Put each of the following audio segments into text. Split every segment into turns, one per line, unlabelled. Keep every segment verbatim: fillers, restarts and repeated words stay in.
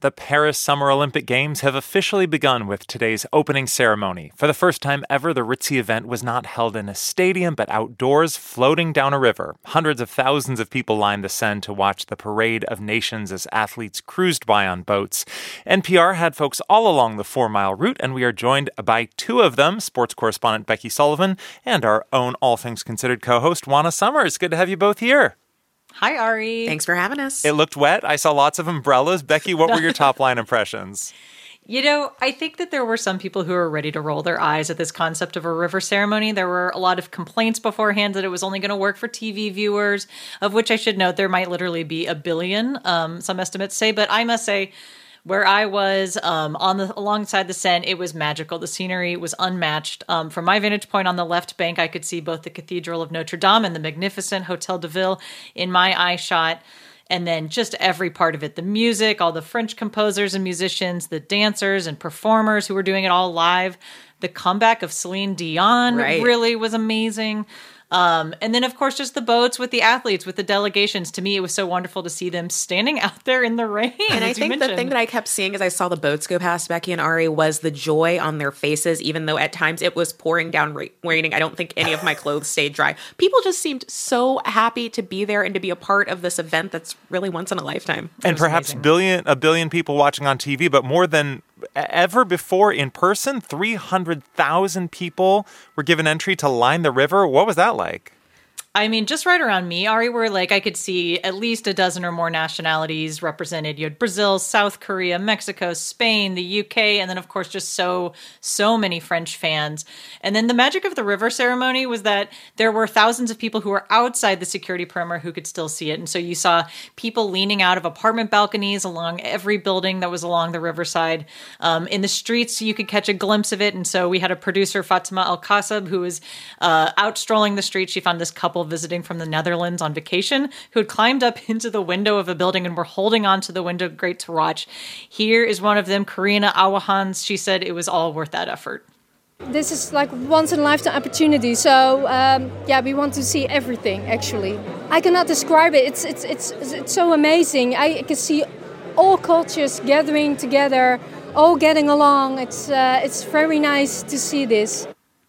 The Paris Summer Olympic Games have officially begun with today's opening ceremony. For the first time ever, the ritzy event was not held in a stadium, but outdoors, floating down a river. Hundreds of thousands of people lined the Seine to watch the parade of nations as athletes cruised by on boats. N P R had folks all along the four-mile route, and we are joined by two of them, sports correspondent Becky Sullivan and our own All Things Considered co-host Juana Summers. Good to have you both here.
Hi, Ari.
Thanks for having us.
It looked wet. I saw lots of umbrellas. Becky, what were your top line impressions?
You know, I think that there were some people who were ready to roll their eyes at this concept of a river ceremony. There were a lot of complaints beforehand that it was only going to work for T V viewers, of which I should note there might literally be a billion, um, some estimates say. But I must say, where I was um, on the alongside the Seine, it was magical. The scenery was unmatched. Um, from my vantage point on the left bank, I could see both the Cathedral of Notre Dame and the magnificent Hotel de Ville in my eye shot. And then just every part of it, the music, all the French composers and musicians, the dancers and performers who were doing it all live. The comeback of Celine Dion
right.
really was amazing. Um, and then, of course, just the boats with the athletes, with the delegations. To me, it was so wonderful to see them standing out there in the rain.
And I think the thing that I kept seeing as I saw the boats go past Becky and Ari was the joy on their faces, even though at times it was pouring down ra- raining. I don't think any of my clothes stayed dry. People just seemed so happy to be there and to be a part of this event that's really once in a lifetime.
And perhaps
amazing.
billion a billion people watching on T V, but more than ever before in person, three hundred thousand people were given entry to line the river. What was that like?
I mean, just right around me, Ari, where like I could see at least a dozen or more nationalities represented. You had Brazil, South Korea, Mexico, Spain, the U K, and then of course just so, so many French fans. And then the magic of the river ceremony was that there were thousands of people who were outside the security perimeter who could still see it. And so you saw people leaning out of apartment balconies along every building that was along the riverside. Um, in the streets, you could catch a glimpse of it. And so we had a producer, Fatima Al-Kassab, who was uh, out strolling the streets. She found this couple visiting from the Netherlands on vacation who had climbed up into the window of a building and were holding onto the window grate to watch. Here is one of them, Karina Awahans. She said it was all worth that effort.
This is like once in a lifetime opportunity. So um, yeah, we want to see everything. Actually, I cannot describe it. It's it's it's it's so amazing. I can see all cultures gathering together, all getting along. It's uh, it's very nice to see this.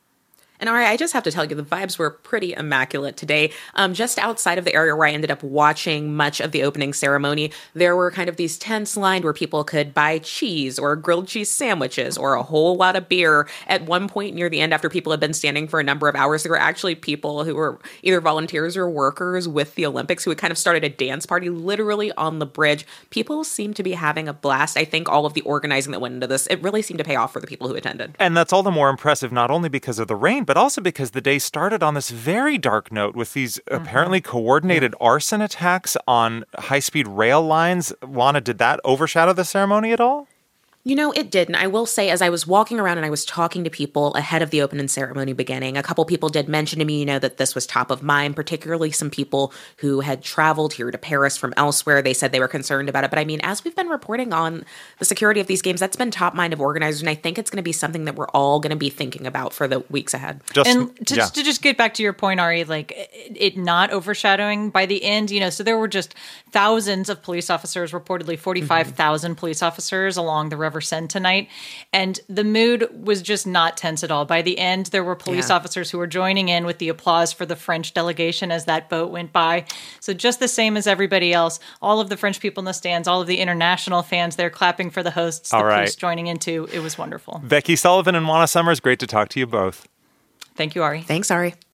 And Ari, I just have to tell you, the vibes were pretty immaculate today. Um, just outside of the area where I ended up watching much of the opening ceremony, there were kind of these tents lined where people could buy cheese or grilled cheese sandwiches or a whole lot of beer. At one point near the end, after people had been standing for a number of hours, there were actually people who were either volunteers or workers with the Olympics who had kind of started a dance party literally on the bridge. People seemed to be having a blast. I think all of the organizing that went into this, it really seemed to pay off for the people who attended.
And that's all the more impressive, not only because of the rain, but also because the day started on this very dark note with these mm-hmm. apparently coordinated yeah. arson attacks on high-speed rail lines. Juana, did that overshadow the ceremony at all?
You know, it didn't. I will say, as I was walking around and I was talking to people ahead of the opening ceremony beginning, a couple people did mention to me, you know, that this was top of mind, particularly some people who had traveled here to Paris from elsewhere. They said they were concerned about it. But I mean, as we've been reporting on the security of these games, that's been top mind of organizers. And I think it's going to be something that we're all going to be thinking about for the weeks ahead.
Just, and to, yeah. to just get back to your point, Ari, like it, it not overshadowing by the end, you know, so there were just thousands of police officers, reportedly forty-five thousand mm-hmm. police officers along the river Seine tonight. And the mood was just not tense at all. By the end, there were police yeah. officers who were joining in with the applause for the French delegation as that boat went by. So just the same as everybody else, all of the French people in the stands, all of the international fans there clapping for the hosts, the
all right.
police joining in too. It was wonderful.
Becky Sullivan and Juana Summers, great to talk to you both.
Thank you, Ari.
Thanks, Ari.